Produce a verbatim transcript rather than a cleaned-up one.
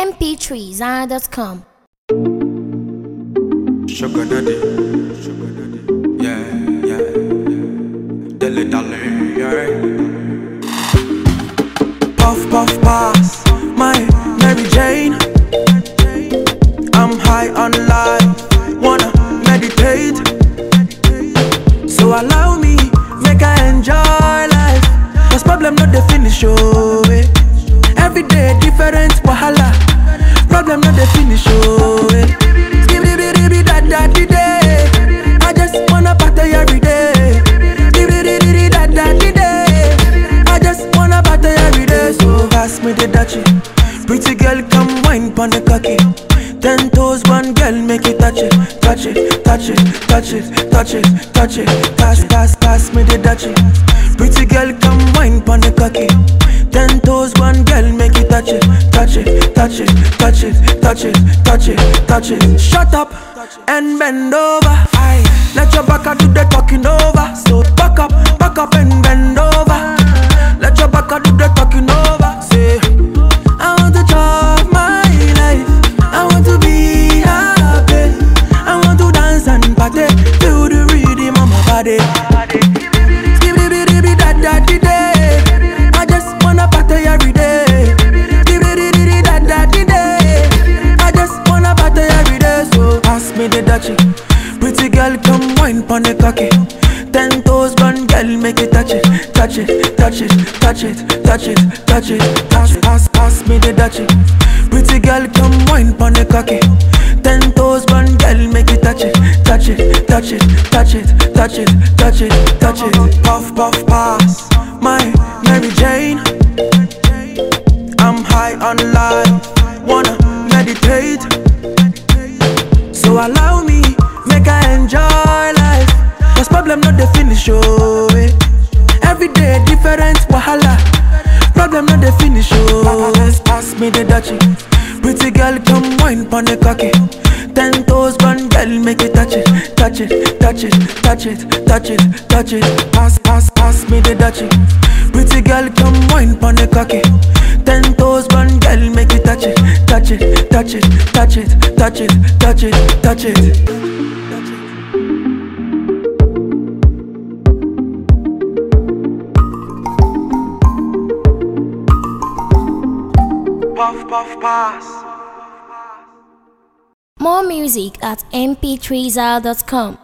m p three zara dot com. Sugar daddy, sugar daddy, yeah, yeah, yeah. Dilly dally, yeah. Puff puff pass, my Mary Jane. I'm high on life, wanna meditate. So allow me, make I enjoy life. Cause problem not the finish, oh eh. Every day different wahala. Problem not the finish, oh eh. I just wanna party every day. I just wanna party every day. So pass me the dachi. Pretty girl, come wine pon the cocky. Ten toes, one girl, make it touch it, touch it, touch it, touch it, touch it, touch it. Pass, pass, pass me the dachi. Pretty girl, come wine pon the cocky. Ten toes, one girl, make it touch it, touch it, touch it, touch it, touch it, touch it, touch it. Shut up and bend over. Aye. Let your back do the talking over. So back up, back up and bend over. Let your back do the talking over. Say, I want to chop my life. I want to be happy. I want to dance and party. Feel the rhythm of my body. I just wanna party every day. I just wanna party every day. So pass me the dachi. Pretty girl, come wine pon the cocky. Ten toes, one girl, make it touch it, touch it, touch it, touch it, touch it, touch it. Pass, pass, pass me the dachi. Pretty girl, come wine pon the cocky. Ten toes, one girl, make it touch it, touch it, touch it, touch it, touch it, touch it, touch it. Puff, puff, pass, my Mary Jane. I'm high on life, wanna meditate. So allow me, make I enjoy life. Cause problem not the finish, oh eh. Every day different wahala. Problem not the finish, oh eh. Pass me the dachi. Pretty girl, come wine pon the cocky. Ten toes, one girl, make it touch it, touch it, touch it, touch it, touch it, touch it. Pass, pass, pass me the dachi. Pretty girl, come wine pon the cocky. Ten toes, one girl, make it touch it, touch it, touch it, touch it, touch it, touch it, touch it. Puff, puff, pass. More music at m p three zara dot com.